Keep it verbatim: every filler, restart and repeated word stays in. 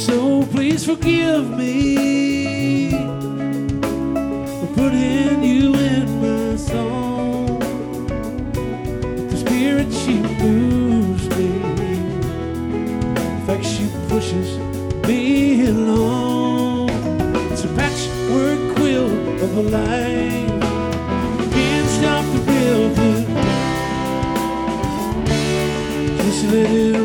So please forgive me for putting you in my song. The Spirit, she moves me. In fact, she pushes me along. It's a patchwork quilt of a life. Can't stop the river, just let it